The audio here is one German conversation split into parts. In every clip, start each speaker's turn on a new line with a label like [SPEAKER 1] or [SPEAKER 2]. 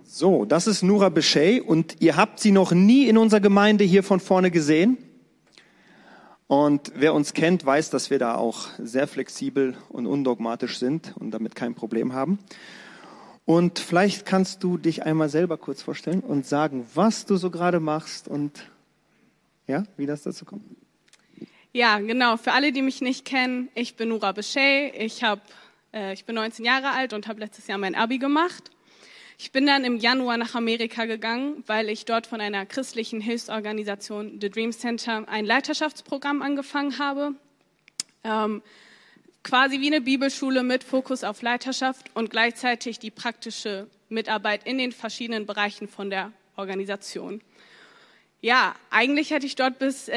[SPEAKER 1] So, das ist Nura Beschey und ihr habt sie noch nie in unserer Gemeinde hier von vorne gesehen. Und wer uns kennt, weiß, dass wir da auch sehr flexibel und undogmatisch sind und damit kein Problem haben. Und vielleicht kannst du dich einmal selber kurz vorstellen und sagen, was du so gerade machst und ja, wie das dazu kommt.
[SPEAKER 2] Ja, genau. Für alle, die mich nicht kennen, ich bin Nura Beschey. Ich bin 19 Jahre alt und habe letztes Jahr mein Abi gemacht. Ich bin dann im Januar nach Amerika gegangen, weil ich dort von einer christlichen Hilfsorganisation, The Dream Center, ein Leiterschaftsprogramm angefangen habe. Quasi wie eine Bibelschule mit Fokus auf Leiterschaft und gleichzeitig die praktische Mitarbeit in den verschiedenen Bereichen von der Organisation. Ja, eigentlich hätte ich dort bis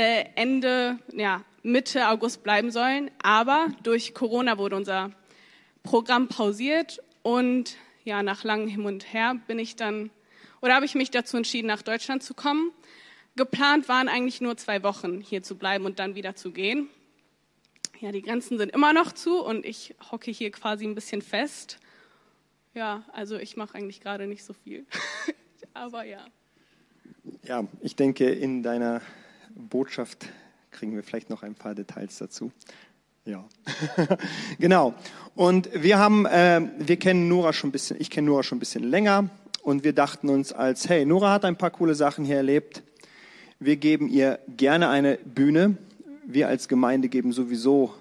[SPEAKER 2] Mitte August bleiben sollen, aber durch Corona wurde unser Programm pausiert und ja, nach langem Hin und Her habe ich mich dazu entschieden, nach Deutschland zu kommen. Geplant waren eigentlich nur 2 Wochen hier zu bleiben und dann wieder zu gehen. Ja, die Grenzen sind immer noch zu und ich hocke hier quasi ein bisschen fest. Ja, also ich mache eigentlich gerade nicht so viel, aber ja.
[SPEAKER 1] Ja, ich denke, in deiner Botschaft kriegen wir vielleicht noch ein paar Details dazu. Ja, genau. Und wir kennen Nora schon ein bisschen, ich kenne Nora schon ein bisschen länger und wir dachten uns hey, Nora hat ein paar coole Sachen hier erlebt. Wir geben ihr gerne eine Bühne. Wir als Gemeinde geben sowieso,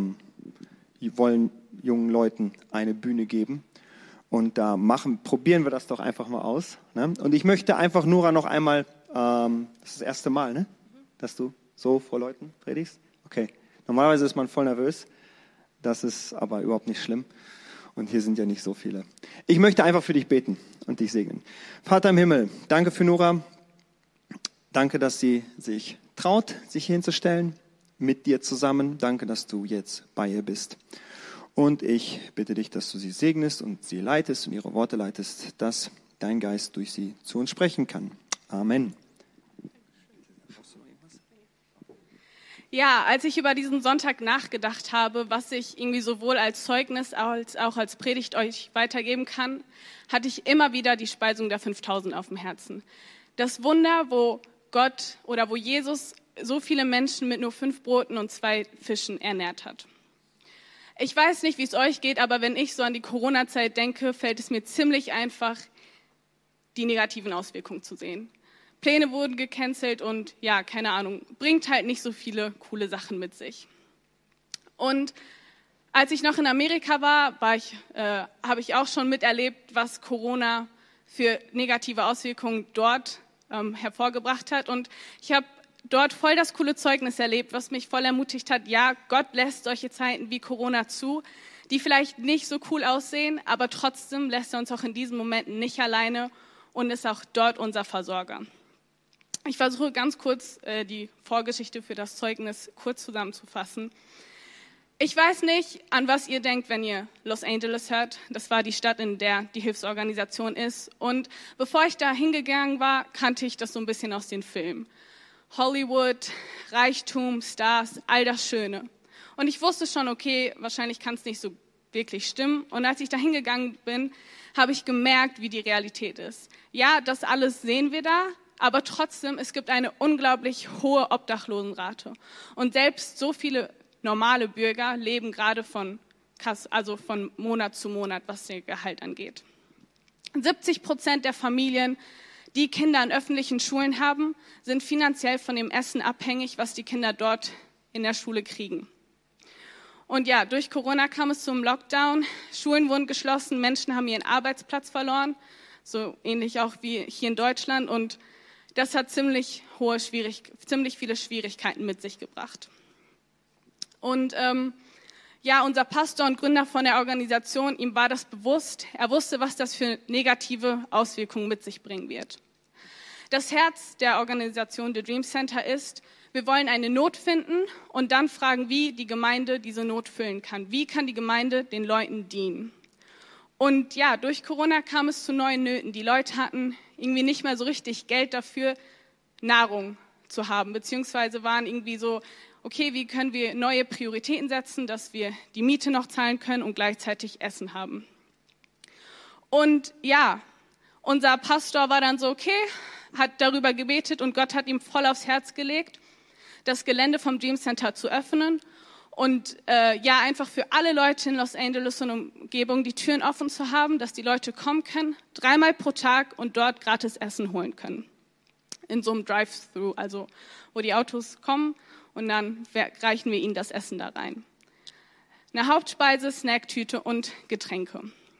[SPEAKER 1] wollen jungen Leuten eine Bühne geben. Und da probieren wir das doch einfach mal aus. Ne? Und ich möchte einfach Nora noch einmal, das ist das erste Mal, ne? Dass du so vor Leuten predigst? Okay. Normalerweise ist man voll nervös, das ist aber überhaupt nicht schlimm und hier sind ja nicht so viele. Ich möchte einfach für dich beten und dich segnen. Vater im Himmel, danke für Nora, danke, dass sie sich traut, sich hier hinzustellen, mit dir zusammen. Danke, dass du jetzt bei ihr bist. Und ich bitte dich, dass du sie segnest und sie leitest und ihre Worte leitest, dass dein Geist durch sie zu uns sprechen kann. Amen.
[SPEAKER 2] Ja, als ich über diesen Sonntag nachgedacht habe, was ich irgendwie sowohl als Zeugnis als auch als Predigt euch weitergeben kann, hatte ich immer wieder die Speisung der 5000 auf dem Herzen. Das Wunder, wo Jesus so viele Menschen mit nur 5 Broten und 2 Fischen ernährt hat. Ich weiß nicht, wie es euch geht, aber wenn ich so an die Corona-Zeit denke, fällt es mir ziemlich einfach, die negativen Auswirkungen zu sehen. Pläne wurden gecancelt und ja, keine Ahnung, bringt halt nicht so viele coole Sachen mit sich. Und als ich noch in Amerika war, habe ich auch schon miterlebt, was Corona für negative Auswirkungen dort hervorgebracht hat. Und ich habe dort voll das coole Zeugnis erlebt, was mich voll ermutigt hat. Ja, Gott lässt solche Zeiten wie Corona zu, die vielleicht nicht so cool aussehen, aber trotzdem lässt er uns auch in diesen Momenten nicht alleine und ist auch dort unser Versorger. Ich versuche ganz kurz die Vorgeschichte für das Zeugnis kurz zusammenzufassen. Ich weiß nicht, an was ihr denkt, wenn ihr Los Angeles hört. Das war die Stadt, in der die Hilfsorganisation ist. Und bevor ich da hingegangen war, kannte ich das so ein bisschen aus den Filmen. Hollywood, Reichtum, Stars, all das Schöne. Und ich wusste schon, okay, wahrscheinlich kann es nicht so wirklich stimmen. Und als ich da hingegangen bin, habe ich gemerkt, wie die Realität ist. Ja, das alles sehen wir da. Aber trotzdem, es gibt eine unglaublich hohe Obdachlosenrate. Und selbst so viele normale Bürger leben gerade von Monat zu Monat, was ihr Gehalt angeht. 70% der Familien, die Kinder in öffentlichen Schulen haben, sind finanziell von dem Essen abhängig, was die Kinder dort in der Schule kriegen. Und ja, durch Corona kam es zum Lockdown. Schulen wurden geschlossen, Menschen haben ihren Arbeitsplatz verloren, so ähnlich auch wie hier in Deutschland. Und das hat ziemlich viele Schwierigkeiten mit sich gebracht. Und unser Pastor und Gründer von der Organisation, ihm war das bewusst. Er wusste, was das für negative Auswirkungen mit sich bringen wird. Das Herz der Organisation The Dream Center ist, wir wollen eine Not finden und dann fragen, wie die Gemeinde diese Not füllen kann. Wie kann die Gemeinde den Leuten dienen? Und ja, durch Corona kam es zu neuen Nöten. Die Leute hatten irgendwie nicht mehr so richtig Geld dafür, Nahrung zu haben, beziehungsweise waren irgendwie so, okay, wie können wir neue Prioritäten setzen, dass wir die Miete noch zahlen können und gleichzeitig Essen haben. Und ja, unser Pastor war dann so, okay, hat darüber gebetet und Gott hat ihm voll aufs Herz gelegt, das Gelände vom Dream Center zu öffnen und einfach für alle Leute in Los Angeles und Umgebung die Türen offen zu haben, dass die Leute kommen können, 3-mal pro Tag und dort gratis Essen holen können. In so einem Drive-Thru, also wo die Autos kommen und dann reichen wir ihnen das Essen da rein. Eine Hauptspeise, Snacktüte und Getränke.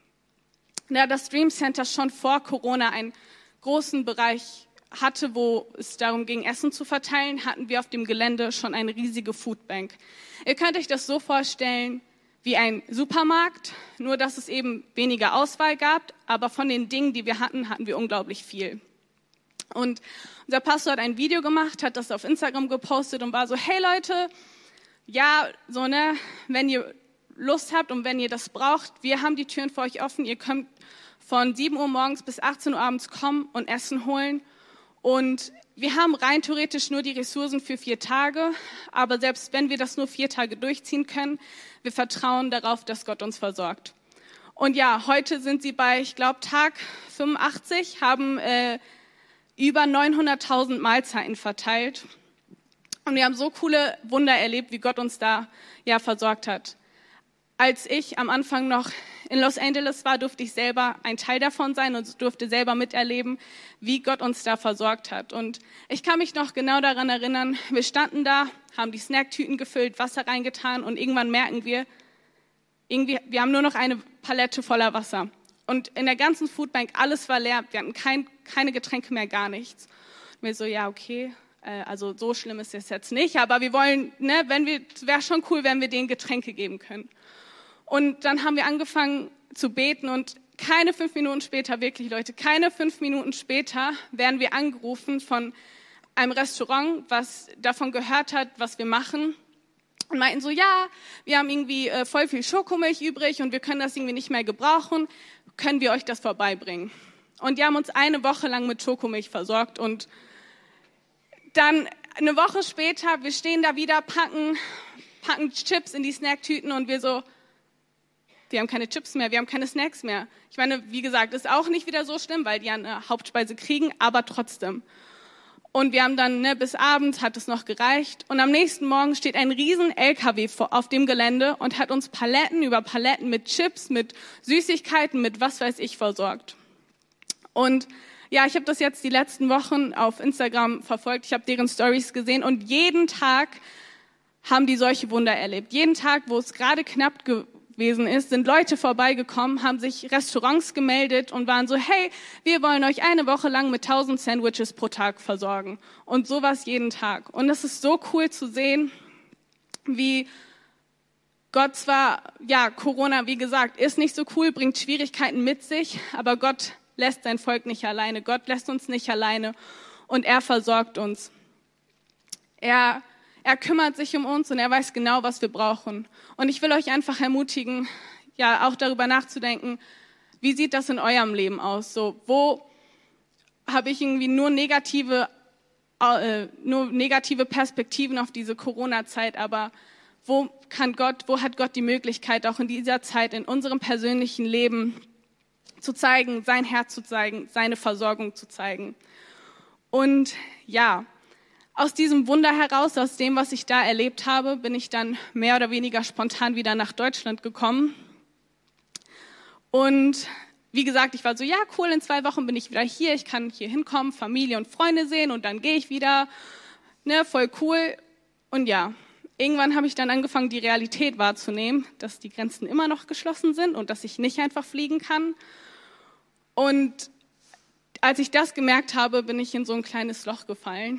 [SPEAKER 2] Da das Dream Center schon vor Corona einen großen Bereich hatte, wo es darum ging, Essen zu verteilen, hatten wir auf dem Gelände schon eine riesige Foodbank. Ihr könnt euch das so vorstellen wie ein Supermarkt, nur dass es eben weniger Auswahl gab, aber von den Dingen, die wir hatten, hatten wir unglaublich viel. Und unser Pastor hat ein Video gemacht, hat das auf Instagram gepostet und war so, hey Leute, ja, so wenn ihr Lust habt und wenn ihr das braucht, wir haben die Türen für euch offen, ihr könnt von 7 Uhr morgens bis 18 Uhr abends kommen und Essen holen. Und wir haben rein theoretisch nur die Ressourcen für 4 Tage, aber selbst wenn wir das nur 4 Tage durchziehen können, wir vertrauen darauf, dass Gott uns versorgt. Und ja, heute sind sie bei, ich glaube, Tag 85, haben über 900.000 Mahlzeiten verteilt. Und wir haben so coole Wunder erlebt, wie Gott uns da versorgt hat. Als ich am Anfang noch in Los Angeles war, durfte ich selber ein Teil davon sein und durfte selber miterleben, wie Gott uns da versorgt hat. Und ich kann mich noch genau daran erinnern, wir standen da, haben die Snacktüten gefüllt, Wasser reingetan und irgendwann merken wir haben nur noch eine Palette voller Wasser. Und in der ganzen Foodbank, alles war leer, wir hatten keine Getränke mehr, gar nichts. Und wir so, ja, okay, also so schlimm ist es jetzt nicht, aber wir wollen, wäre schon cool, wenn wir denen Getränke geben können. Und dann haben wir angefangen zu beten und keine 5 Minuten später, wirklich Leute, keine 5 Minuten später werden wir angerufen von einem Restaurant, was davon gehört hat, was wir machen und meinten so, ja, wir haben irgendwie voll viel Schokomilch übrig und wir können das irgendwie nicht mehr gebrauchen, können wir euch das vorbeibringen? Und die haben uns eine Woche lang mit Schokomilch versorgt und dann eine Woche später, wir stehen da wieder, packen Chips in die Snacktüten und wir so, wir haben keine Chips mehr, wir haben keine Snacks mehr. Ich meine, wie gesagt, ist auch nicht wieder so schlimm, weil die ja eine Hauptspeise kriegen, aber trotzdem. Und wir haben dann, bis abends hat es noch gereicht. Und am nächsten Morgen steht ein riesen LKW auf dem Gelände und hat uns Paletten über Paletten mit Chips, mit Süßigkeiten, mit was weiß ich versorgt. Und ja, ich habe das jetzt die letzten Wochen auf Instagram verfolgt. Ich habe deren Stories gesehen und jeden Tag haben die solche Wunder erlebt. Jeden Tag, wo es gerade knapp gewesen ist, sind Leute vorbeigekommen, haben sich Restaurants gemeldet und waren so, hey, wir wollen euch eine Woche lang mit 1000 Sandwiches pro Tag versorgen. Und sowas jeden Tag. Und es ist so cool zu sehen, wie Gott zwar, Corona, wie gesagt, ist nicht so cool, bringt Schwierigkeiten mit sich, aber Gott lässt sein Volk nicht alleine. Gott lässt uns nicht alleine und er versorgt uns. Er kümmert sich um uns und er weiß genau, was wir brauchen. Und ich will euch einfach ermutigen, auch darüber nachzudenken, wie sieht das in eurem Leben aus? So, wo habe ich irgendwie nur negative Perspektiven auf diese Corona-Zeit, aber wo hat Gott die Möglichkeit, auch in dieser Zeit, in unserem persönlichen Leben zu zeigen, sein Herz zu zeigen, seine Versorgung zu zeigen. Und aus diesem Wunder heraus, aus dem, was ich da erlebt habe, bin ich dann mehr oder weniger spontan wieder nach Deutschland gekommen. Und wie gesagt, ich war so, cool, in 2 Wochen bin ich wieder hier, ich kann hier hinkommen, Familie und Freunde sehen und dann gehe ich wieder, voll cool. Und irgendwann habe ich dann angefangen, die Realität wahrzunehmen, dass die Grenzen immer noch geschlossen sind und dass ich nicht einfach fliegen kann. Und als ich das gemerkt habe, bin ich in so ein kleines Loch gefallen.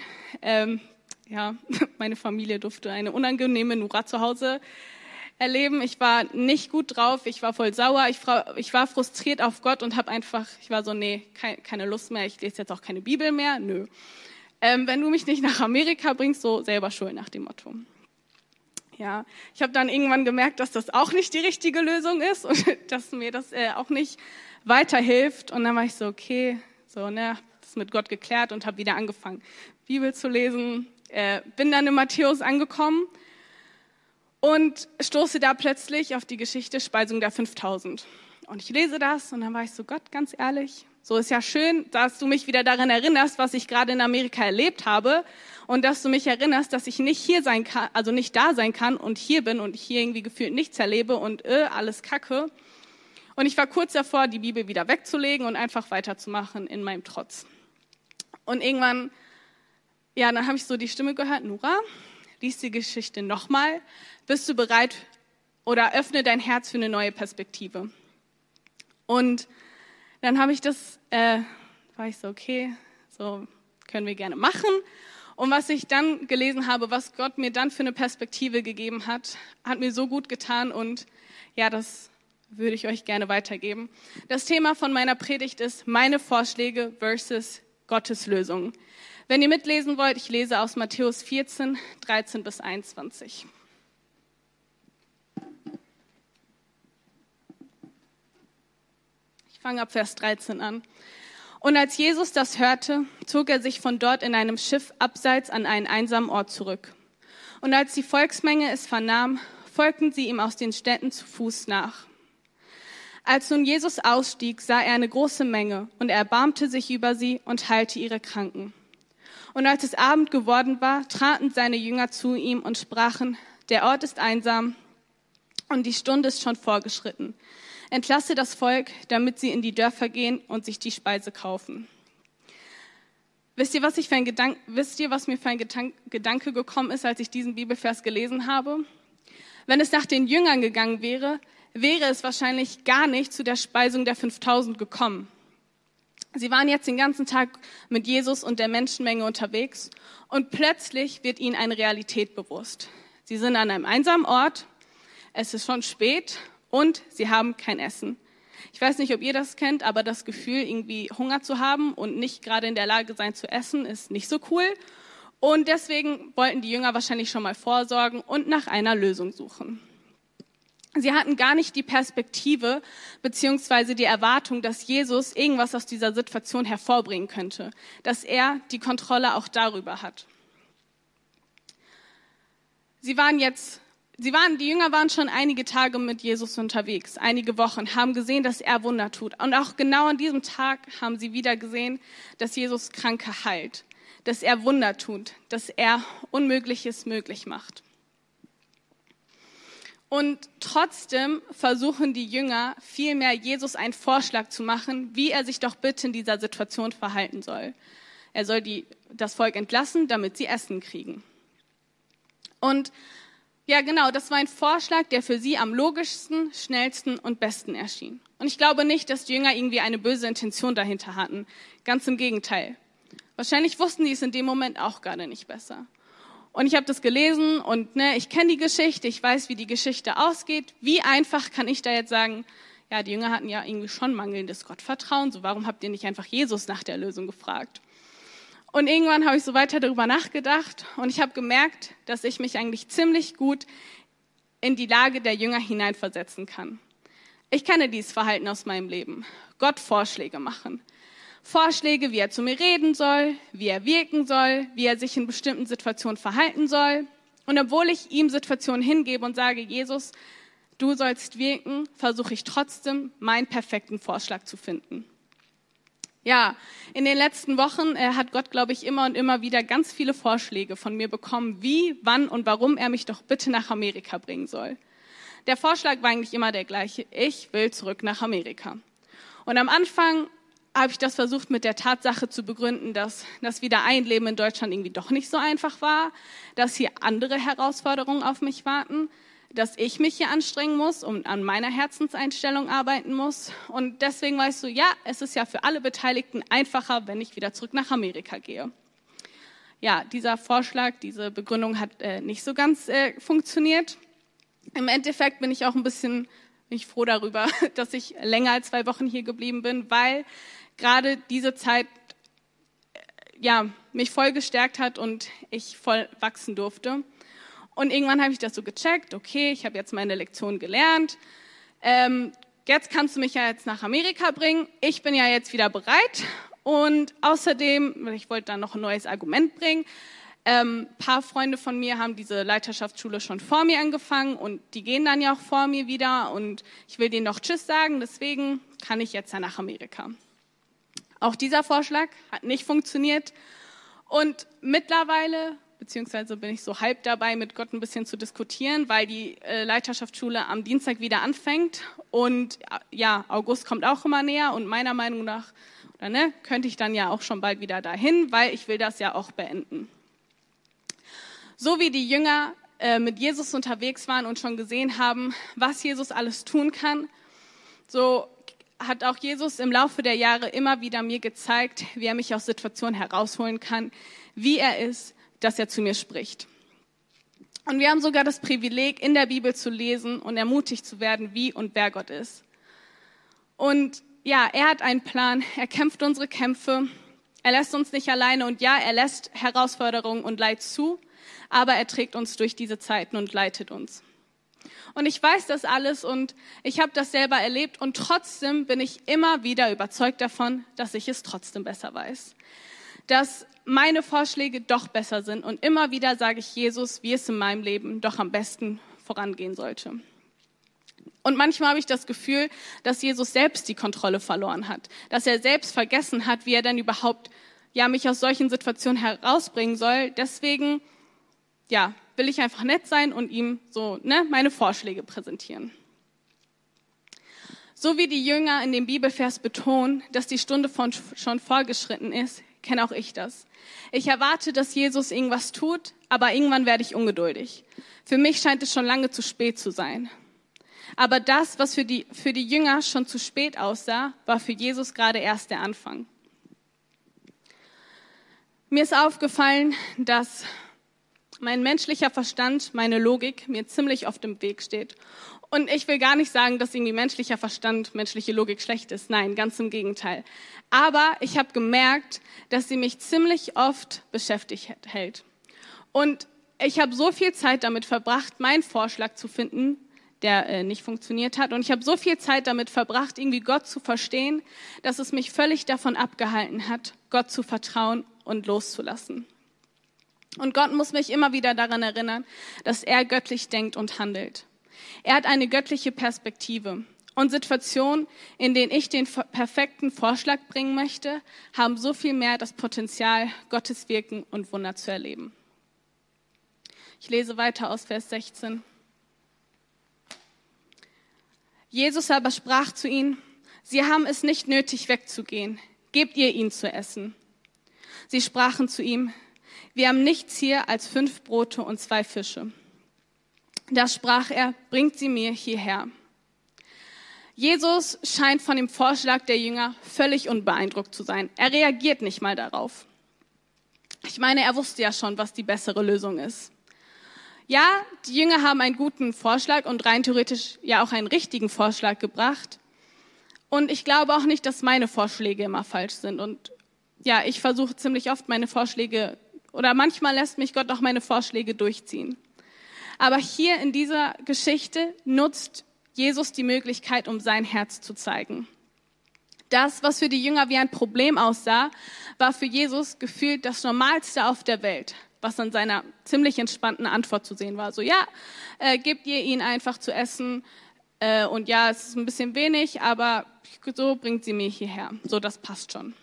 [SPEAKER 2] Meine Familie durfte eine unangenehme Nura zu Hause erleben. Ich war nicht gut drauf, ich war voll sauer, ich war frustriert auf Gott und ich war so, keine Lust mehr, ich lese jetzt auch keine Bibel mehr, nö. Wenn du mich nicht nach Amerika bringst, so selber schuld nach dem Motto. Ja, ich habe dann irgendwann gemerkt, dass das auch nicht die richtige Lösung ist und dass mir das auch nicht weiterhilft. Und dann war ich so, okay, das mit Gott geklärt und habe wieder angefangen, Bibel zu lesen. Bin dann in Matthäus angekommen und stoße da plötzlich auf die Geschichte Speisung der 5000. Und ich lese das und dann war ich so, Gott, ganz ehrlich, So ist ja schön, dass du mich wieder daran erinnerst, was ich gerade in Amerika erlebt habe und dass du mich erinnerst, dass ich nicht hier sein kann, also nicht da sein kann und hier bin und hier irgendwie gefühlt nichts erlebe und alles Kacke. Und ich war kurz davor, die Bibel wieder wegzulegen und einfach weiterzumachen in meinem Trotz. Und irgendwann, ja, dann habe ich so die Stimme gehört, Nora, lies die Geschichte nochmal. Bist du bereit oder öffne dein Herz für eine neue Perspektive? Und dann habe ich war ich so, okay, so können wir gerne machen. Und was ich dann gelesen habe, was Gott mir dann für eine Perspektive gegeben hat, hat mir so gut getan und ja, das würde ich euch gerne weitergeben. Das Thema von meiner Predigt ist meine Vorschläge versus Gottes Lösung. Wenn ihr mitlesen wollt, ich lese aus Matthäus 14, 13 bis 21. Ich fange ab Vers 13 an. Und als Jesus das hörte, zog er sich von dort in einem Schiff abseits an einen einsamen Ort zurück. Und als die Volksmenge es vernahm, folgten sie ihm aus den Städten zu Fuß nach. Als nun Jesus ausstieg, sah er eine große Menge und er erbarmte sich über sie und heilte ihre Kranken. Und als es Abend geworden war, traten seine Jünger zu ihm und sprachen, der Ort ist einsam und die Stunde ist schon vorgeschritten. Entlasse das Volk, damit sie in die Dörfer gehen und sich die Speise kaufen. Wisst ihr, was mir für ein Gedanke gekommen ist, als ich diesen Bibelvers gelesen habe? Wenn es nach den Jüngern gegangen wäre, wäre es wahrscheinlich gar nicht zu der Speisung der 5000 gekommen. Sie waren jetzt den ganzen Tag mit Jesus und der Menschenmenge unterwegs und plötzlich wird ihnen eine Realität bewusst. Sie sind an einem einsamen Ort, es ist schon spät und sie haben kein Essen. Ich weiß nicht, ob ihr das kennt, aber das Gefühl, irgendwie Hunger zu haben und nicht gerade in der Lage sein zu essen, ist nicht so cool. Und deswegen wollten die Jünger wahrscheinlich schon mal vorsorgen und nach einer Lösung suchen. Sie hatten gar nicht die Perspektive beziehungsweise die Erwartung, dass Jesus irgendwas aus dieser Situation hervorbringen könnte, dass er die Kontrolle auch darüber hat. Die Jünger waren schon einige Tage mit Jesus unterwegs, einige Wochen, haben gesehen, dass er Wunder tut. Und auch genau an diesem Tag haben sie wieder gesehen, dass Jesus Kranke heilt, dass er Wunder tut, dass er Unmögliches möglich macht. Und trotzdem versuchen die Jünger vielmehr Jesus einen Vorschlag zu machen, wie er sich doch bitte in dieser Situation verhalten soll. Er soll das Volk entlassen, damit sie Essen kriegen. Und ja, genau, das war ein Vorschlag, der für sie am logischsten, schnellsten und besten erschien. Und ich glaube nicht, dass die Jünger irgendwie eine böse Intention dahinter hatten. Ganz im Gegenteil. Wahrscheinlich wussten die es in dem Moment auch gerade nicht besser. Und ich habe das gelesen und ich kenne die Geschichte, ich weiß, wie die Geschichte ausgeht. Wie einfach kann ich da jetzt sagen, ja, die Jünger hatten ja irgendwie schon mangelndes Gottvertrauen, so warum habt ihr nicht einfach Jesus nach der Lösung gefragt? Und irgendwann habe ich so weiter darüber nachgedacht und ich habe gemerkt, dass ich mich eigentlich ziemlich gut in die Lage der Jünger hineinversetzen kann. Ich kenne dieses Verhalten aus meinem Leben. Gott Vorschläge machen. Vorschläge, wie er zu mir reden soll, wie er wirken soll, wie er sich in bestimmten Situationen verhalten soll. Und obwohl ich ihm Situationen hingebe und sage, Jesus, du sollst wirken, versuche ich trotzdem, meinen perfekten Vorschlag zu finden. Ja, in den letzten Wochen hat Gott, glaube ich, immer und immer wieder ganz viele Vorschläge von mir bekommen, wie, wann und warum er mich doch bitte nach Amerika bringen soll. Der Vorschlag war eigentlich immer der gleiche. Ich will zurück nach Amerika. Und am Anfang habe ich das versucht mit der Tatsache zu begründen, dass das Wiedereinleben in Deutschland irgendwie doch nicht so einfach war, dass hier andere Herausforderungen auf mich warten, dass ich mich hier anstrengen muss und an meiner Herzenseinstellung arbeiten muss. Und deswegen weißt du, ja, es ist ja für alle Beteiligten einfacher, wenn ich wieder zurück nach Amerika gehe. Ja, dieser Vorschlag, diese Begründung hat nicht so ganz funktioniert. Im Endeffekt bin ich auch ein bisschen froh darüber, dass ich länger als 2 Wochen hier geblieben bin, weil gerade diese Zeit mich voll gestärkt hat und ich voll wachsen durfte. Und irgendwann habe ich das so gecheckt, okay, ich habe jetzt meine Lektion gelernt, jetzt kannst du mich ja jetzt nach Amerika bringen, ich bin ja jetzt wieder bereit und außerdem, ich wollte dann noch ein neues Argument bringen, paar Freunde von mir haben diese Leiterschaftsschule schon vor mir angefangen und die gehen dann ja auch vor mir wieder und ich will denen noch Tschüss sagen, deswegen kann ich jetzt ja nach Amerika. Auch dieser Vorschlag hat nicht funktioniert. Und mittlerweile, beziehungsweise bin ich so halb dabei, mit Gott ein bisschen zu diskutieren, weil die Leiterschaftsschule am Dienstag wieder anfängt. Und ja, August kommt auch immer näher und meiner Meinung nach könnte ich dann ja auch schon bald wieder dahin, weil ich will das ja auch beenden. So wie die Jünger mit Jesus unterwegs waren und schon gesehen haben, was Jesus alles tun kann, so hat auch Jesus im Laufe der Jahre immer wieder mir gezeigt, wie er mich aus Situationen herausholen kann, wie er ist, dass er zu mir spricht. Und wir haben sogar das Privileg, in der Bibel zu lesen und ermutigt zu werden, wie und wer Gott ist. Und ja, er hat einen Plan, er kämpft unsere Kämpfe, er lässt uns nicht alleine und ja, er lässt Herausforderungen und Leid zu, aber er trägt uns durch diese Zeiten und leitet uns. Und ich weiß das alles und ich habe das selber erlebt und trotzdem bin ich immer wieder überzeugt davon, dass ich es trotzdem besser weiß. Dass meine Vorschläge doch besser sind und immer wieder sage ich Jesus, wie es in meinem Leben doch am besten vorangehen sollte. Und manchmal habe ich das Gefühl, dass Jesus selbst die Kontrolle verloren hat, dass er selbst vergessen hat, wie er denn überhaupt mich aus solchen Situationen herausbringen soll. Deswegen will ich einfach nett sein und ihm meine Vorschläge präsentieren. So wie die Jünger in dem Bibelvers betonen, dass die Stunde schon vorgeschritten ist, kenne auch ich das. Ich erwarte, dass Jesus irgendwas tut, aber irgendwann werde ich ungeduldig. Für mich scheint es schon lange zu spät zu sein. Aber das, was für die Jünger schon zu spät aussah, war für Jesus gerade erst der Anfang. Mir ist aufgefallen, dass mein menschlicher Verstand, meine Logik mir ziemlich oft im Weg steht. Und ich will gar nicht sagen, dass irgendwie menschlicher Verstand, menschliche Logik schlecht ist. Nein, ganz im Gegenteil. Aber ich habe gemerkt, dass sie mich ziemlich oft beschäftigt hält. Und ich habe so viel Zeit damit verbracht, meinen Vorschlag zu finden, der nicht funktioniert hat. Und ich habe so viel Zeit damit verbracht, irgendwie Gott zu verstehen, dass es mich völlig davon abgehalten hat, Gott zu vertrauen und loszulassen. Und Gott muss mich immer wieder daran erinnern, dass er göttlich denkt und handelt. Er hat eine göttliche Perspektive. Und Situationen, in denen ich den perfekten Vorschlag bringen möchte, haben so viel mehr das Potenzial, Gottes Wirken und Wunder zu erleben. Ich lese weiter aus Vers 16. Jesus aber sprach zu ihnen: Sie haben es nicht nötig, wegzugehen. Gebt ihr ihnen zu essen. Sie sprachen zu ihm: Wir haben nichts hier als 5 Brote und 2 Fische. Da sprach er: Bringt sie mir hierher. Jesus scheint von dem Vorschlag der Jünger völlig unbeeindruckt zu sein. Er reagiert nicht mal darauf. Ich meine, er wusste ja schon, was die bessere Lösung ist. Ja, die Jünger haben einen guten Vorschlag und rein theoretisch ja auch einen richtigen Vorschlag gebracht. Und ich glaube auch nicht, dass meine Vorschläge immer falsch sind. Und ja, ich versuche ziemlich oft meine Vorschläge, oder manchmal lässt mich Gott auch meine Vorschläge durchziehen. Aber hier in dieser Geschichte nutzt Jesus die Möglichkeit, um sein Herz zu zeigen. Das, was für die Jünger wie ein Problem aussah, war für Jesus gefühlt das Normalste auf der Welt, was an seiner ziemlich entspannten Antwort zu sehen war. So, gebt ihr ihnen einfach zu essen und ja, es ist ein bisschen wenig, aber so bringt sie mir hierher. So, das passt schon.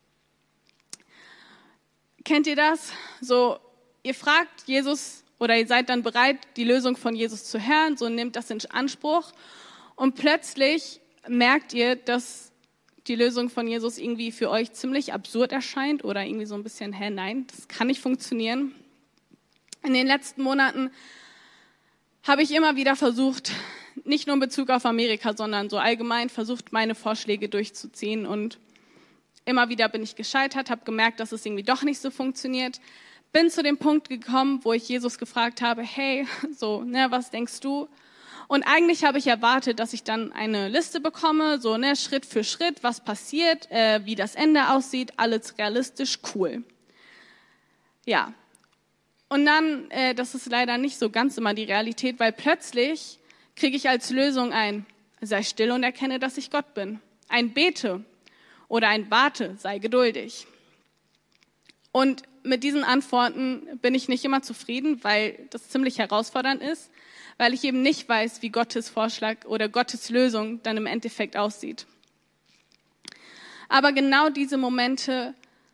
[SPEAKER 2] Kennt ihr das? So, ihr fragt Jesus oder ihr seid dann bereit, die Lösung von Jesus zu hören, so nehmt das in Anspruch und plötzlich merkt ihr, dass die Lösung von Jesus irgendwie für euch ziemlich absurd erscheint oder irgendwie so ein bisschen, nein, das kann nicht funktionieren. In den letzten Monaten habe ich immer wieder versucht, nicht nur in Bezug auf Amerika, sondern so allgemein versucht, meine Vorschläge durchzuziehen und immer wieder bin ich gescheitert, habe gemerkt, dass es irgendwie doch nicht so funktioniert. Bin zu dem Punkt gekommen, wo ich Jesus gefragt habe, hey, was denkst du? Und eigentlich habe ich erwartet, dass ich dann eine Liste bekomme, Schritt für Schritt, was passiert, wie das Ende aussieht, alles realistisch, cool. Ja, und dann, das ist leider nicht so ganz immer die Realität, weil plötzlich kriege ich als Lösung ein: sei still und erkenne, dass ich Gott bin. Ein bete oder ein warte, sei geduldig. Und mit diesen Antworten bin ich nicht immer zufrieden, weil das ziemlich herausfordernd ist, weil ich eben nicht weiß, wie Gottes Vorschlag oder Gottes Lösung dann im Endeffekt aussieht. Aber genau diese Momente,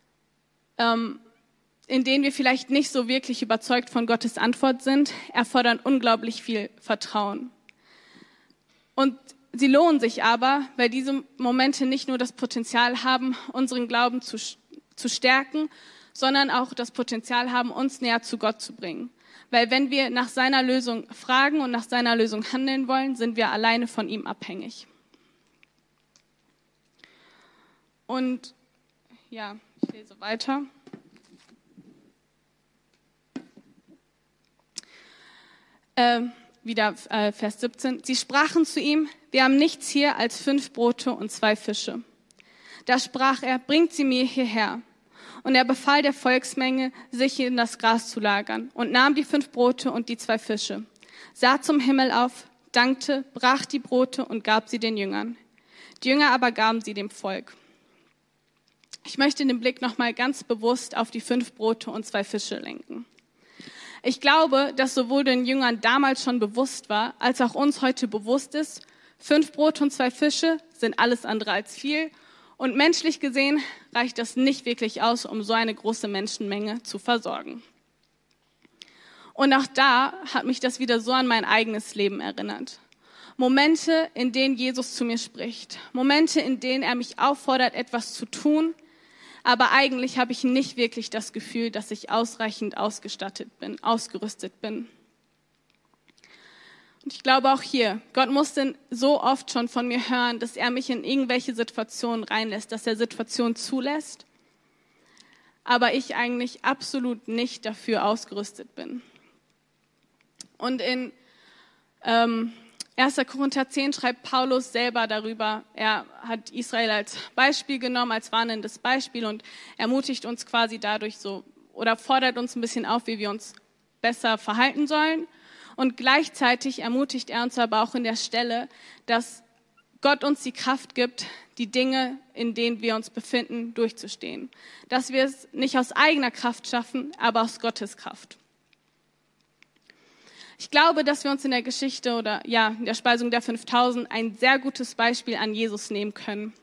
[SPEAKER 2] in denen wir vielleicht nicht so wirklich überzeugt von Gottes Antwort sind, erfordern unglaublich viel Vertrauen. Und sie lohnen sich aber, weil diese Momente nicht nur das Potenzial haben, unseren Glauben zu stärken, sondern auch das Potenzial haben, uns näher zu Gott zu bringen. Weil wenn wir nach seiner Lösung fragen und nach seiner Lösung handeln wollen, sind wir alleine von ihm abhängig. Und ja, ich lese weiter. Vers 17. Sie sprachen zu ihm, wir haben nichts hier als 5 Brote und 2 Fische. Da sprach er, bringt sie mir hierher. Und er befahl der Volksmenge, sich in das Gras zu lagern und nahm die 5 Brote und die 2 Fische, sah zum Himmel auf, dankte, brach die Brote und gab sie den Jüngern. Die Jünger aber gaben sie dem Volk. Ich möchte den Blick nochmal ganz bewusst auf die 5 Brote und 2 Fische lenken. Ich glaube, dass sowohl den Jüngern damals schon bewusst war, als auch uns heute bewusst ist, 5 Brote und 2 Fische sind alles andere als viel. Und menschlich gesehen reicht das nicht wirklich aus, um so eine große Menschenmenge zu versorgen. Und auch da hat mich das wieder so an mein eigenes Leben erinnert. Momente, in denen Jesus zu mir spricht. Momente, in denen er mich auffordert, etwas zu tun. Aber eigentlich habe ich nicht wirklich das Gefühl, dass ich ausreichend ausgerüstet bin. Und ich glaube auch hier, Gott musste so oft schon von mir hören, dass er mich in irgendwelche Situationen reinlässt, dass er Situationen zulässt, aber ich eigentlich absolut nicht dafür ausgerüstet bin. Und in 1. Korinther 10 schreibt Paulus selber darüber, er hat Israel als Beispiel genommen, als warnendes Beispiel und ermutigt uns quasi dadurch so oder fordert uns ein bisschen auf, wie wir uns besser verhalten sollen. Und gleichzeitig ermutigt er uns aber auch in der Stelle, dass Gott uns die Kraft gibt, die Dinge, in denen wir uns befinden, durchzustehen. Dass wir es nicht aus eigener Kraft schaffen, aber aus Gottes Kraft. Ich glaube, dass wir uns in der Geschichte oder in der Speisung der 5000 ein sehr gutes Beispiel an Jesus nehmen können.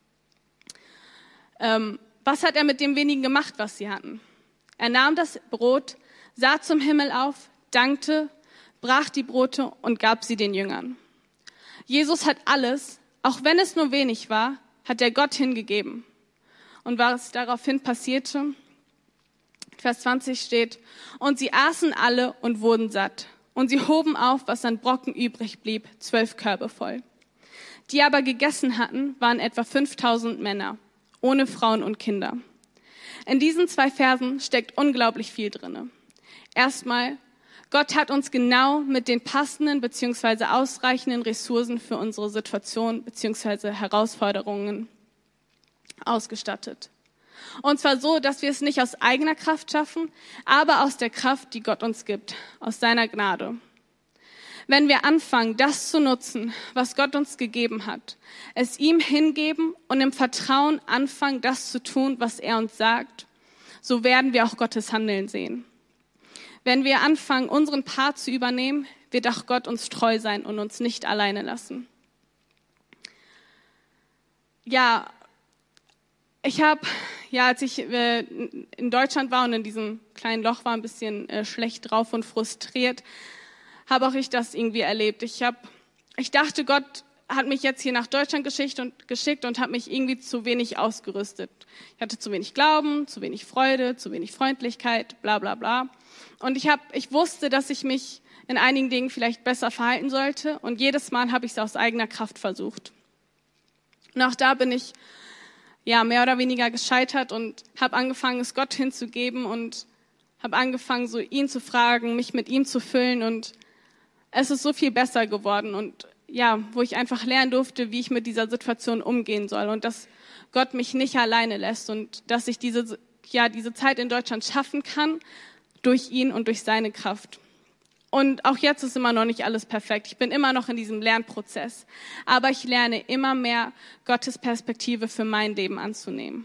[SPEAKER 2] Was hat er mit dem wenigen gemacht, was sie hatten? Er nahm das Brot, sah zum Himmel auf, dankte, brach die Brote und gab sie den Jüngern. Jesus hat alles, auch wenn es nur wenig war, hat er Gott hingegeben. Und was daraufhin passierte, Vers 20 steht, und sie aßen alle und wurden satt. Und sie hoben auf, was an Brocken übrig blieb, 12 Körbe voll. Die aber gegessen hatten, waren etwa 5000 Männer, ohne Frauen und Kinder. In diesen 2 Versen steckt unglaublich viel drin. Erstmal, Gott hat uns genau mit den passenden bzw. ausreichenden Ressourcen für unsere Situation bzw. Herausforderungen ausgestattet. Und zwar so, dass wir es nicht aus eigener Kraft schaffen, aber aus der Kraft, die Gott uns gibt, aus seiner Gnade. Wenn wir anfangen, das zu nutzen, was Gott uns gegeben hat, es ihm hingeben und im Vertrauen anfangen, das zu tun, was er uns sagt, so werden wir auch Gottes Handeln sehen. Wenn wir anfangen, unseren Part zu übernehmen, wird auch Gott uns treu sein und uns nicht alleine lassen. Als ich in Deutschland war und in diesem kleinen Loch war, ein bisschen schlecht drauf und frustriert, habe auch ich das irgendwie erlebt. Ich dachte, Gott hat mich jetzt hier nach Deutschland geschickt und hat mich irgendwie zu wenig ausgerüstet. Ich hatte zu wenig Glauben, zu wenig Freude, zu wenig Freundlichkeit, bla bla bla. Und ich wusste, dass ich mich in einigen Dingen vielleicht besser verhalten sollte. Und jedes Mal habe ich es aus eigener Kraft versucht. Und auch da bin ich mehr oder weniger gescheitert und habe angefangen, es Gott hinzugeben und habe angefangen, so ihn zu fragen, mich mit ihm zu füllen. Und es ist so viel besser geworden. Und wo ich einfach lernen durfte, wie ich mit dieser Situation umgehen soll. Und dass Gott mich nicht alleine lässt und dass ich diese Zeit in Deutschland schaffen kann, durch ihn und durch seine Kraft. Und auch jetzt ist immer noch nicht alles perfekt. Ich bin immer noch in diesem Lernprozess. Aber ich lerne immer mehr, Gottes Perspektive für mein Leben anzunehmen.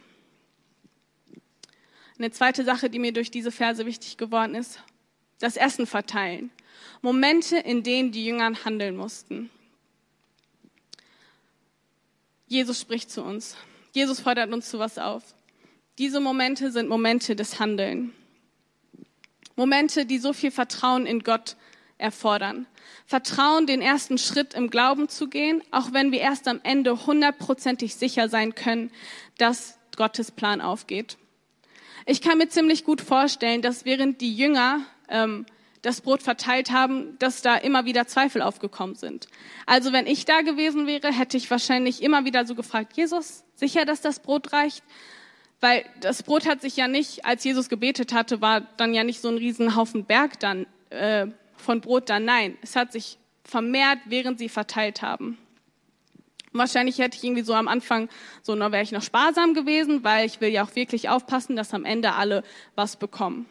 [SPEAKER 2] Eine zweite Sache, die mir durch diese Verse wichtig geworden ist, das Essen verteilen. Momente, in denen die Jünger handeln mussten. Jesus spricht zu uns. Jesus fordert uns zu was auf. Diese Momente sind Momente des Handelns. Momente, die so viel Vertrauen in Gott erfordern. Vertrauen, den ersten Schritt im Glauben zu gehen, auch wenn wir erst am Ende 100%ig sicher sein können, dass Gottes Plan aufgeht. Ich kann mir ziemlich gut vorstellen, dass während die Jünger das Brot verteilt haben, dass da immer wieder Zweifel aufgekommen sind. Also wenn ich da gewesen wäre, hätte ich wahrscheinlich immer wieder so gefragt, Jesus, sicher, dass das Brot reicht? Weil das Brot hat sich ja nicht, als Jesus gebetet hatte, war dann ja nicht so ein Riesenhaufen Berg dann von Brot dann. Nein, es hat sich vermehrt, während sie verteilt haben. Und wahrscheinlich hätte ich irgendwie so am Anfang wäre ich noch sparsam gewesen, weil ich will ja auch wirklich aufpassen, dass am Ende alle was bekommen.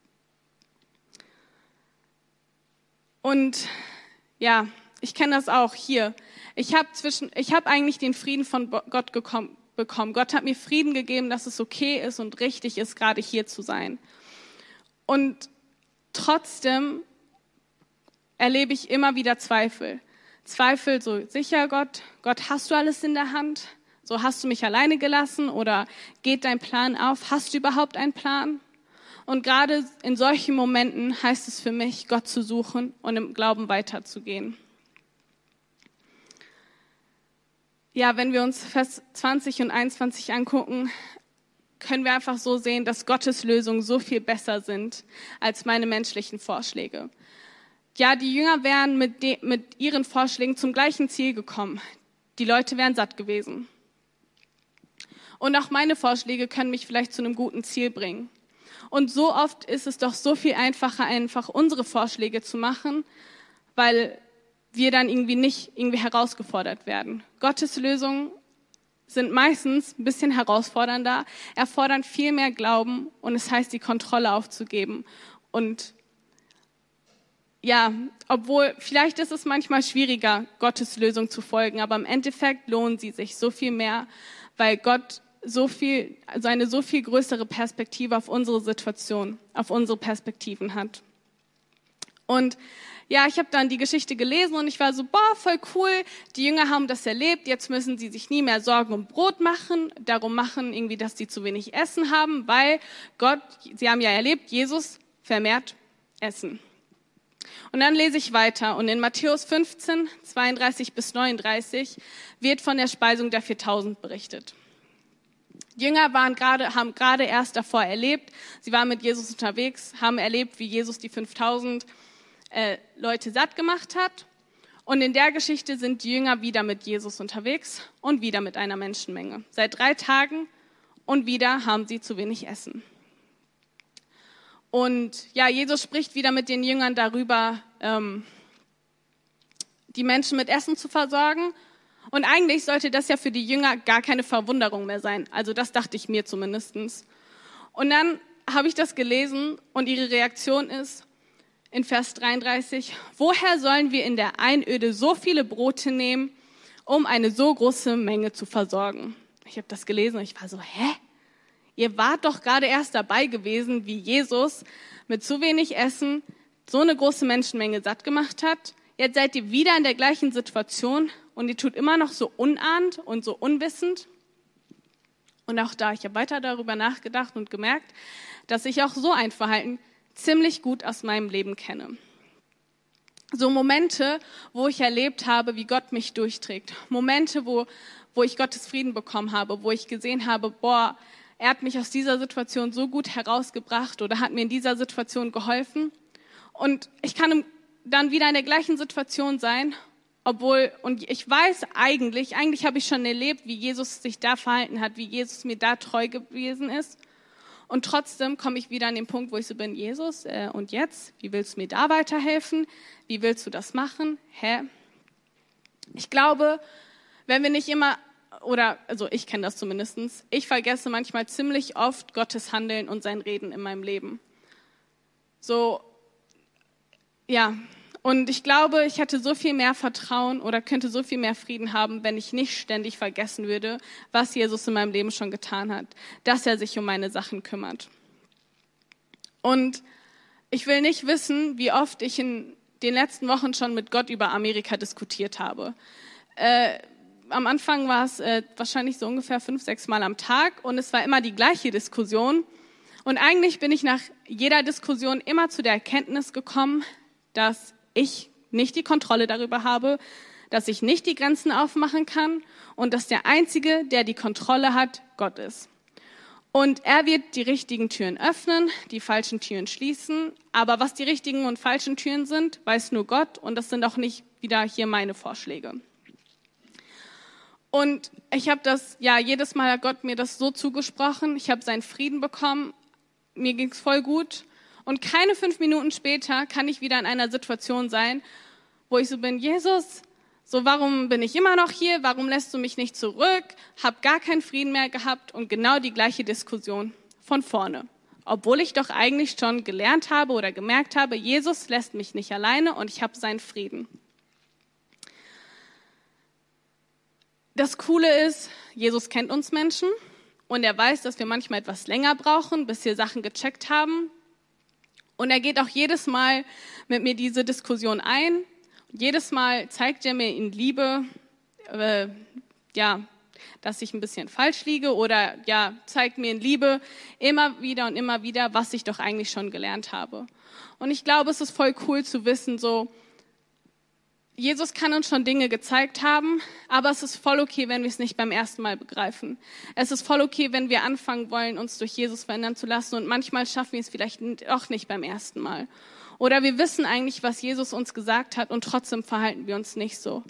[SPEAKER 2] Und ja, ich kenne das auch hier. Ich habe eigentlich den Frieden von Gott bekommen. Gott hat mir Frieden gegeben, dass es okay ist und richtig ist, gerade hier zu sein. Und trotzdem erlebe ich immer wieder Zweifel. Zweifel, so sicher Gott, hast du alles in der Hand? So, hast du mich alleine gelassen oder geht dein Plan auf? Hast du überhaupt einen Plan? Und gerade in solchen Momenten heißt es für mich, Gott zu suchen und im Glauben weiterzugehen. Ja, wenn wir uns Vers 20 und 21 angucken, können wir einfach so sehen, dass Gottes Lösungen so viel besser sind als meine menschlichen Vorschläge. Ja, die Jünger wären mit ihren Vorschlägen zum gleichen Ziel gekommen. Die Leute wären satt gewesen. Und auch meine Vorschläge können mich vielleicht zu einem guten Ziel bringen. Und so oft ist es doch so viel einfacher, einfach unsere Vorschläge zu machen, weil wir dann nicht herausgefordert werden. Gottes Lösungen sind meistens ein bisschen herausfordernder, erfordern viel mehr Glauben und es heißt, die Kontrolle aufzugeben. Und ja, obwohl, vielleicht ist es manchmal schwieriger, Gottes Lösung zu folgen, aber im Endeffekt lohnen sie sich so viel mehr, weil Gott eine so viel größere Perspektive auf unsere Situation, auf unsere Perspektiven hat. Und ja, ich habe dann die Geschichte gelesen und ich war so, voll cool, die Jünger haben das erlebt, jetzt müssen sie sich nie mehr Sorgen um Brot darum machen, dass sie zu wenig Essen haben, weil sie haben ja erlebt, Jesus vermehrt Essen. Und dann lese ich weiter und in Matthäus 15, 32 bis 39 wird von der Speisung der 4000 berichtet. Die Jünger haben gerade erst davor erlebt, sie waren mit Jesus unterwegs, haben erlebt, wie Jesus die 5000 Leute satt gemacht hat. Und in der Geschichte sind die Jünger wieder mit Jesus unterwegs und wieder mit einer Menschenmenge. Seit 3 Tagen und wieder haben sie zu wenig Essen. Und ja, Jesus spricht wieder mit den Jüngern darüber, die Menschen mit Essen zu versorgen. Und eigentlich sollte das ja für die Jünger gar keine Verwunderung mehr sein. Also das dachte ich mir zumindest. Und dann habe ich das gelesen und ihre Reaktion ist in Vers 33, woher sollen wir in der Einöde so viele Brote nehmen, um eine so große Menge zu versorgen? Ich habe das gelesen und ich war so, Ihr wart doch gerade erst dabei gewesen, wie Jesus mit zu wenig Essen so eine große Menschenmenge satt gemacht hat. Jetzt seid ihr wieder in der gleichen Situation und ihr tut immer noch so unahnd und so unwissend. Und auch da, ich habe weiter darüber nachgedacht und gemerkt, dass ich auch so ein Verhalten ziemlich gut aus meinem Leben kenne. So Momente, wo ich erlebt habe, wie Gott mich durchträgt. Momente, wo ich Gottes Frieden bekommen habe, wo ich gesehen habe, er hat mich aus dieser Situation so gut herausgebracht oder hat mir in dieser Situation geholfen. Und ich kann dann wieder in der gleichen Situation sein, und ich weiß eigentlich habe ich schon erlebt, wie Jesus sich da verhalten hat, wie Jesus mir da treu gewesen ist. Und trotzdem komme ich wieder an den Punkt, wo ich so bin, Jesus, und jetzt? Wie willst du mir da weiterhelfen? Wie willst du das machen? Ich glaube, wenn wir nicht immer, ich kenne das zumindest, ich vergesse manchmal ziemlich oft Gottes Handeln und sein Reden in meinem Leben. Und ich glaube, ich hätte so viel mehr Vertrauen oder könnte so viel mehr Frieden haben, wenn ich nicht ständig vergessen würde, was Jesus in meinem Leben schon getan hat, dass er sich um meine Sachen kümmert. Und ich will nicht wissen, wie oft ich in den letzten Wochen schon mit Gott über Amerika diskutiert habe. am Anfang war es wahrscheinlich so ungefähr 5-6 Mal am Tag und es war immer die gleiche Diskussion. Und eigentlich bin ich nach jeder Diskussion immer zu der Erkenntnis gekommen, dass ich nicht die Kontrolle darüber habe, dass ich nicht die Grenzen aufmachen kann und dass der Einzige, der die Kontrolle hat, Gott ist. Und er wird die richtigen Türen öffnen, die falschen Türen schließen. Aber was die richtigen und falschen Türen sind, weiß nur Gott. Und das sind auch nicht wieder hier meine Vorschläge. Und ich habe das, jedes Mal hat Gott mir das so zugesprochen. Ich habe seinen Frieden bekommen. Mir ging es voll gut. Und keine 5 Minuten später kann ich wieder in einer Situation sein, wo ich so bin, Jesus, so, warum bin ich immer noch hier? Warum lässt du mich nicht zurück? Hab gar keinen Frieden mehr gehabt und genau die gleiche Diskussion von vorne. Obwohl ich doch eigentlich schon gelernt habe oder gemerkt habe, Jesus lässt mich nicht alleine und ich habe seinen Frieden. Das Coole ist, Jesus kennt uns Menschen und er weiß, dass wir manchmal etwas länger brauchen, bis wir Sachen gecheckt haben. Und er geht auch jedes Mal mit mir diese Diskussion ein. Jedes Mal zeigt er mir in Liebe, dass ich ein bisschen falsch liege oder zeigt mir in Liebe immer wieder, was ich doch eigentlich schon gelernt habe. Und ich glaube, es ist voll cool zu wissen, so, Jesus kann uns schon Dinge gezeigt haben, aber es ist voll okay, wenn wir es nicht beim ersten Mal begreifen. Es ist voll okay, wenn wir anfangen wollen, uns durch Jesus verändern zu lassen und manchmal schaffen wir es vielleicht auch nicht beim ersten Mal. Oder wir wissen eigentlich, was Jesus uns gesagt hat und trotzdem verhalten wir uns nicht so.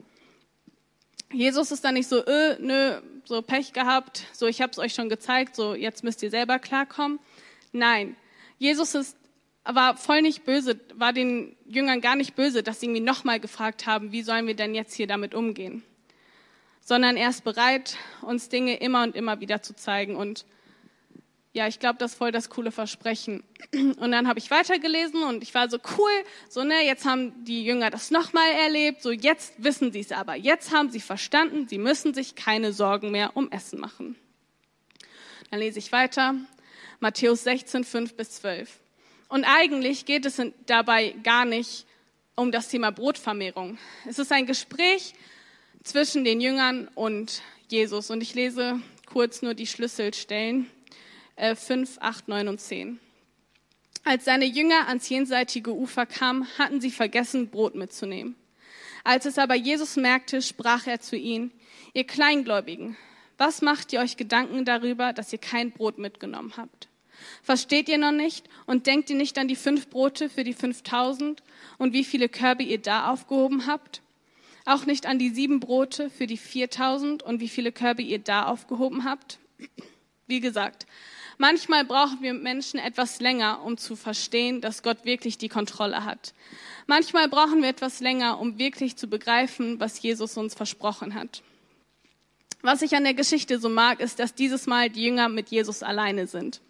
[SPEAKER 2] Jesus ist dann nicht so, so Pech gehabt, so ich habe es euch schon gezeigt, so jetzt müsst ihr selber klarkommen. Nein, Jesus war voll nicht böse, war den Jüngern gar nicht böse, dass sie irgendwie nochmal gefragt haben, wie sollen wir denn jetzt hier damit umgehen? Sondern er ist bereit, uns Dinge immer und immer wieder zu zeigen und ich glaube, das ist voll das coole Versprechen. Und dann habe ich weitergelesen und ich war so cool, jetzt haben die Jünger das nochmal erlebt, so jetzt wissen sie es aber. Jetzt haben sie verstanden, sie müssen sich keine Sorgen mehr um Essen machen. Dann lese ich weiter, Matthäus 16, 5-12. Und eigentlich geht es dabei gar nicht um das Thema Brotvermehrung. Es ist ein Gespräch zwischen den Jüngern und Jesus. Und ich lese kurz nur die Schlüsselstellen. 5, 8, 9 und 10. Als seine Jünger ans jenseitige Ufer kamen, hatten sie vergessen, Brot mitzunehmen. Als es aber Jesus merkte, sprach er zu ihnen, ihr Kleingläubigen, was macht ihr euch Gedanken darüber, dass ihr kein Brot mitgenommen habt? Versteht ihr noch nicht und denkt ihr nicht an die 5 Brote für die 5.000 und wie viele Körbe ihr da aufgehoben habt? Auch nicht an die 7 Brote für die 4.000 und wie viele Körbe ihr da aufgehoben habt? Wie gesagt, manchmal brauchen wir Menschen etwas länger, um zu verstehen, dass Gott wirklich die Kontrolle hat. Manchmal brauchen wir etwas länger, um wirklich zu begreifen, was Jesus uns versprochen hat. Was ich an der Geschichte so mag, ist, dass dieses Mal die Jünger mit Jesus alleine sind.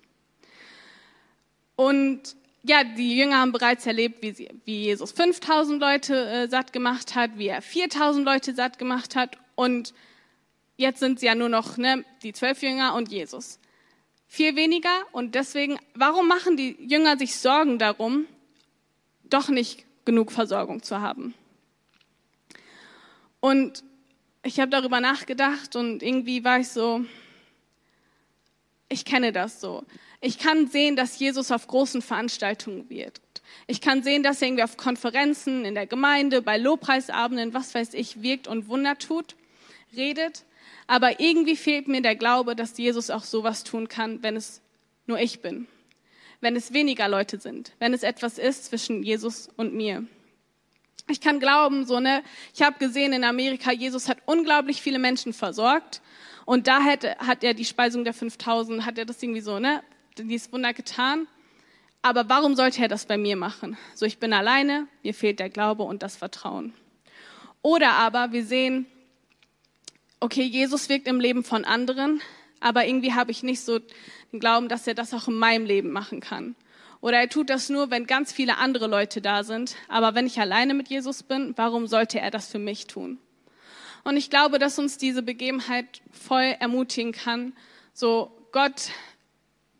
[SPEAKER 2] Und die Jünger haben bereits erlebt, wie Jesus 5.000 Leute satt gemacht hat, wie er 4.000 Leute satt gemacht hat. Und jetzt sind sie ja nur noch die 12 Jünger und Jesus. Viel weniger und deswegen, warum machen die Jünger sich Sorgen darum, doch nicht genug Versorgung zu haben? Und ich habe darüber nachgedacht und irgendwie war ich so, ich kenne das so. Ich kann sehen, dass Jesus auf großen Veranstaltungen wirkt. Ich kann sehen, dass er irgendwie auf Konferenzen, in der Gemeinde, bei Lobpreisabenden, was weiß ich, wirkt und Wunder tut, redet. Aber irgendwie fehlt mir der Glaube, dass Jesus auch sowas tun kann, wenn es nur ich bin. Wenn es weniger Leute sind. Wenn es etwas ist zwischen Jesus und mir. Ich kann glauben, ich habe gesehen in Amerika, Jesus hat unglaublich viele Menschen versorgt. Und da hat er die Speisung der 5.000, hat er das irgendwie dieses Wunder getan. Aber warum sollte er das bei mir machen? So, ich bin alleine, mir fehlt der Glaube und das Vertrauen. Oder aber wir sehen, okay, Jesus wirkt im Leben von anderen, aber irgendwie habe ich nicht so den Glauben, dass er das auch in meinem Leben machen kann. Oder er tut das nur, wenn ganz viele andere Leute da sind. Aber wenn ich alleine mit Jesus bin, warum sollte er das für mich tun? Und ich glaube, dass uns diese Begebenheit voll ermutigen kann. So, Gott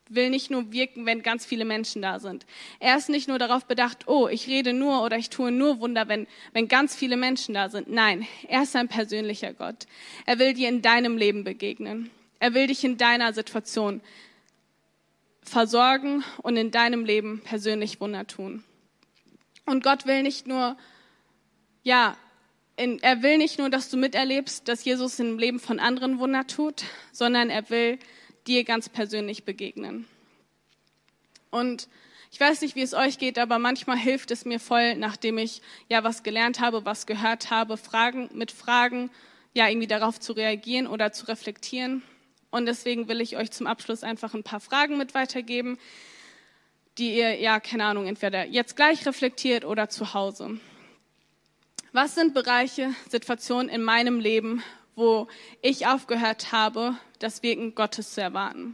[SPEAKER 2] will nicht nur wirken, wenn ganz viele Menschen da sind. Er ist nicht nur darauf bedacht, oh, ich rede nur oder ich tue nur Wunder, wenn ganz viele Menschen da sind. Nein, er ist ein persönlicher Gott. Er will dir in deinem Leben begegnen. Er will dich in deiner Situation versorgen und in deinem Leben persönlich Wunder tun. Und Gott will nicht nur, er will nicht nur, dass du miterlebst, dass Jesus im Leben von anderen Wunder tut, sondern er will dir ganz persönlich begegnen. Und ich weiß nicht, wie es euch geht, aber manchmal hilft es mir voll, nachdem ich was gelernt habe, was gehört habe, mit Fragen irgendwie darauf zu reagieren oder zu reflektieren. Und deswegen will ich euch zum Abschluss einfach ein paar Fragen mit weitergeben, die ihr, entweder jetzt gleich reflektiert oder zu Hause. Was sind Bereiche, Situationen in meinem Leben, wo ich aufgehört habe, das Wirken Gottes zu erwarten?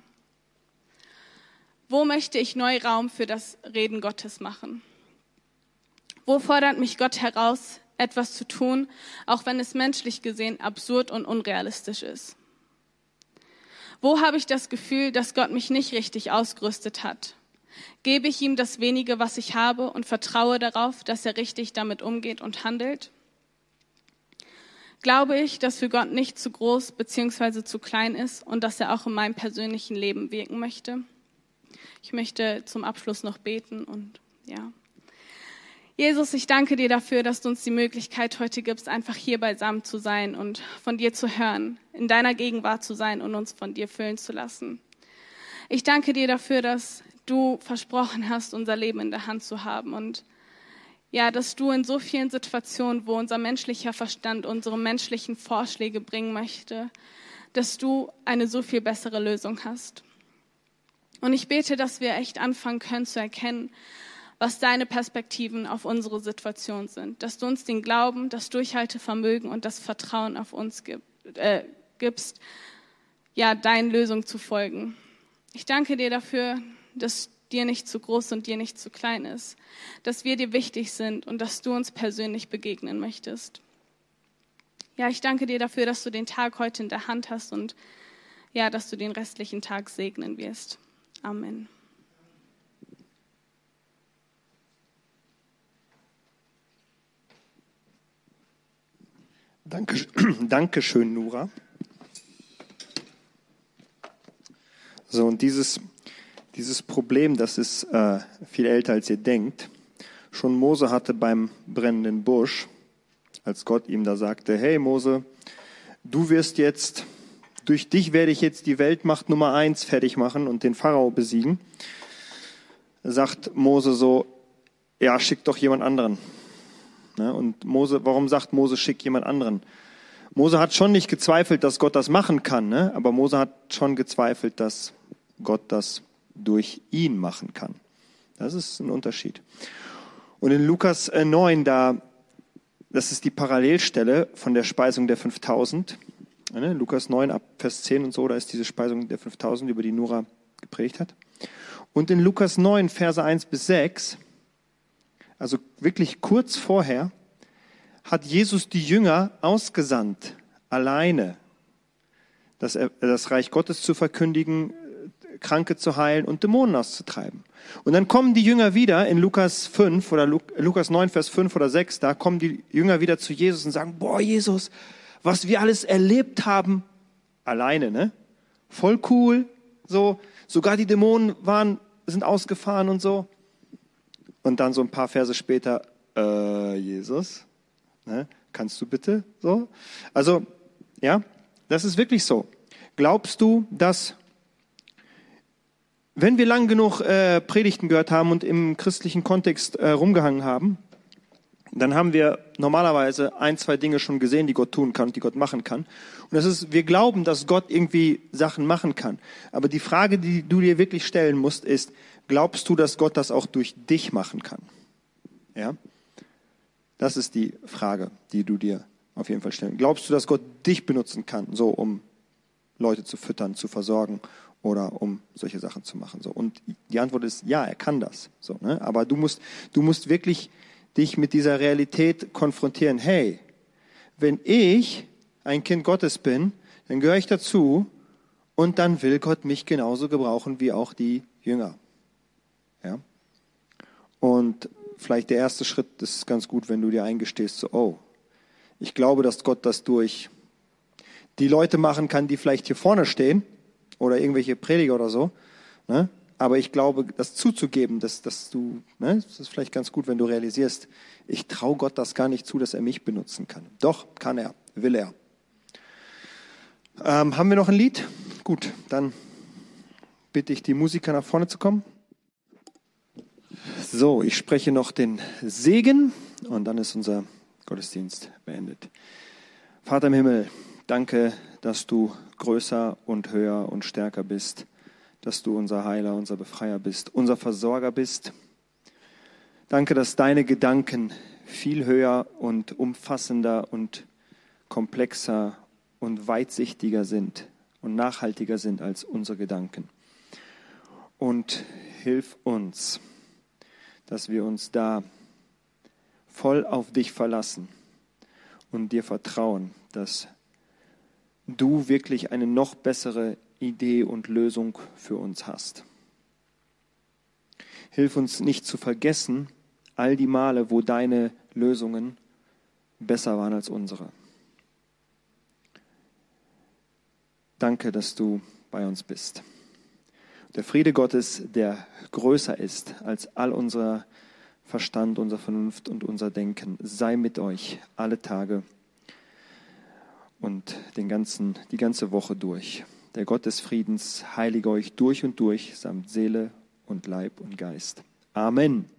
[SPEAKER 2] Wo möchte ich neu Raum für das Reden Gottes machen? Wo fordert mich Gott heraus, etwas zu tun, auch wenn es menschlich gesehen absurd und unrealistisch ist? Wo habe ich das Gefühl, dass Gott mich nicht richtig ausgerüstet hat? Gebe ich ihm das Wenige, was ich habe, und vertraue darauf, dass er richtig damit umgeht und handelt? Glaube ich, dass für Gott nicht zu groß bzw. zu klein ist und dass er auch in meinem persönlichen Leben wirken möchte? Ich möchte zum Abschluss noch beten und Jesus, ich danke dir dafür, dass du uns die Möglichkeit heute gibst, einfach hier beisammen zu sein und von dir zu hören, in deiner Gegenwart zu sein und uns von dir füllen zu lassen. Ich danke dir dafür, dass du versprochen hast, unser Leben in der Hand zu haben und dass du in so vielen Situationen, wo unser menschlicher Verstand unsere menschlichen Vorschläge bringen möchte, dass du eine so viel bessere Lösung hast. Und ich bete, dass wir echt anfangen können zu erkennen, was deine Perspektiven auf unsere Situation sind. Dass du uns den Glauben, das Durchhaltevermögen und das Vertrauen auf uns gibst, deinen Lösungen zu folgen. Ich danke dir dafür, dass dir nicht zu groß und dir nicht zu klein ist, dass wir dir wichtig sind und dass du uns persönlich begegnen möchtest. Ich danke dir dafür, dass du den Tag heute in der Hand hast und dass du den restlichen Tag segnen wirst. Amen.
[SPEAKER 1] Dankeschön, Nora. So, und dieses Problem, das ist viel älter, als ihr denkt. Schon Mose hatte beim brennenden Busch, als Gott ihm da sagte, hey Mose, durch dich werde ich jetzt die Weltmacht Nummer 1 fertig machen und den Pharao besiegen, sagt Mose so, schick doch jemand anderen. Und warum sagt Mose, schick jemand anderen? Mose hat schon nicht gezweifelt, dass Gott das machen kann, aber Mose hat schon gezweifelt, dass Gott das durch ihn machen kann. Das ist ein Unterschied. Und in Lukas 9, das ist die Parallelstelle von der Speisung der 5000. Lukas 9 ab Vers 10 und so, da ist diese Speisung der 5000, über die Nora gepredigt hat. Und in Lukas 9, Verse 1 bis 6, also wirklich kurz vorher, hat Jesus die Jünger ausgesandt, alleine, das Reich Gottes zu verkündigen, Kranke zu heilen und Dämonen auszutreiben. Und dann kommen die Jünger wieder in Lukas 5 oder Lukas 9, Vers 5 oder 6, da kommen die Jünger wieder zu Jesus und sagen, boah, Jesus, was wir alles erlebt haben, alleine, voll cool, so, sogar die Dämonen sind ausgefahren und so. Und dann so ein paar Verse später, Jesus, kannst du bitte so? Also, das ist wirklich so. Glaubst du, dass, wenn wir lang genug Predigten gehört haben und im christlichen Kontext rumgehangen haben, dann haben wir normalerweise 1, 2 Dinge schon gesehen, die Gott tun kann, die Gott machen kann. Und das ist, wir glauben, dass Gott irgendwie Sachen machen kann. Aber die Frage, die du dir wirklich stellen musst, ist, glaubst du, dass Gott das auch durch dich machen kann? Ja? Das ist die Frage, die du dir auf jeden Fall stellen. Glaubst du, dass Gott dich benutzen kann, so um Leute zu füttern, zu versorgen oder um solche Sachen zu machen? So. Und die Antwort ist, ja, er kann das. So, aber du musst wirklich dich mit dieser Realität konfrontieren. Hey, wenn ich ein Kind Gottes bin, dann gehöre ich dazu und dann will Gott mich genauso gebrauchen wie auch die Jünger. Ja? Und vielleicht der erste Schritt ist ganz gut, wenn du dir eingestehst, so, oh, ich glaube, dass Gott das durch die Leute machen kann, die vielleicht hier vorne stehen oder irgendwelche Prediger oder so. Ne? Aber ich glaube, das zuzugeben, dass du, ne, das ist vielleicht ganz gut, wenn du realisierst, ich traue Gott das gar nicht zu, dass er mich benutzen kann. Doch, kann er, will er. Haben wir noch ein Lied? Gut, dann bitte ich die Musiker nach vorne zu kommen. So, ich spreche noch den Segen und dann ist unser Gottesdienst beendet. Vater im Himmel, danke, dass du größer und höher und stärker bist, dass du unser Heiler, unser Befreier bist, unser Versorger bist. Danke, dass deine Gedanken viel höher und umfassender und komplexer und weitsichtiger sind und nachhaltiger sind als unsere Gedanken. Und hilf uns, dass wir uns da voll auf dich verlassen und dir vertrauen, dass du wirklich eine noch bessere Idee und Lösung für uns hast. Hilf uns nicht zu vergessen, all die Male, wo deine Lösungen besser waren als unsere. Danke, dass du bei uns bist. Der Friede Gottes, der größer ist als all unser Verstand, unsere Vernunft und unser Denken, sei mit euch alle Tage und die ganze Woche durch. Der Gott des Friedens heilige euch durch und durch, samt Seele und Leib und Geist. Amen.